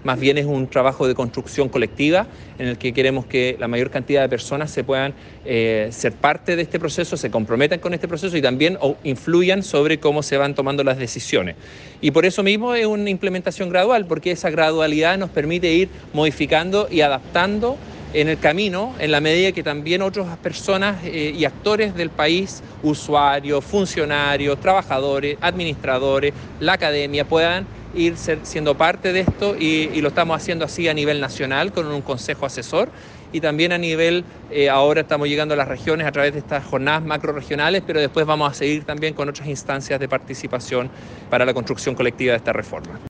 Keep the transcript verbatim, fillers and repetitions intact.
más bien es un trabajo de construcción colectiva en el que queremos que la mayor cantidad de personas se puedan eh, ser parte de este proceso, se comprometan con este proceso y también o, influyan sobre cómo se van tomando las decisiones. Y por eso mismo es una implementación gradual, porque esa gradualidad nos permite ir modificando y adaptando en el camino, en la medida que también otras personas eh, y actores del país, usuarios, funcionarios, trabajadores, administradores, la academia, puedan ir ser, siendo parte de esto y, y lo estamos haciendo así a nivel nacional con un consejo asesor y también a nivel, eh, ahora estamos llegando a las regiones a través de estas jornadas macrorregionales, pero después vamos a seguir también con otras instancias de participación para la construcción colectiva de esta reforma.